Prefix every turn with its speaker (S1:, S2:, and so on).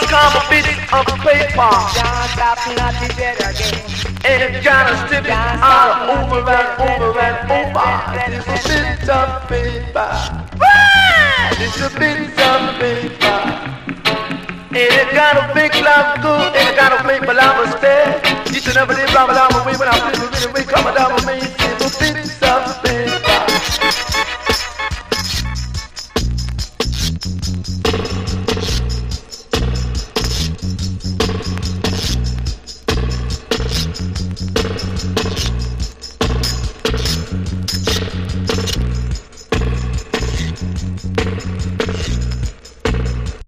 S1: become a bit of paper.
S2: Can't stop not to get again.
S1: And it kind of stiff all over and over and over. It's a bit of paper. It's a bit of paper. And it kind of make love good. And it kind of make my love stay. Each and every day, blah, blah, blah, when I